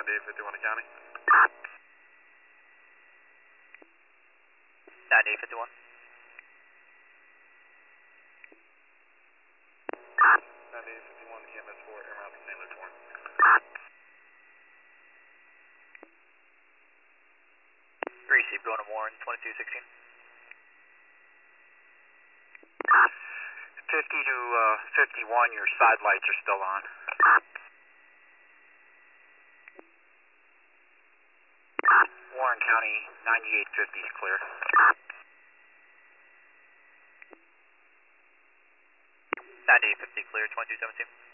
9851 to county. 9851. 9851 to KMS4, air miles from St. Louis Warren. Receive, going to Warren, 2216. 50 to 51, your side lights are still on. Warren County, 9850 is clear. 9850 clear, 2217.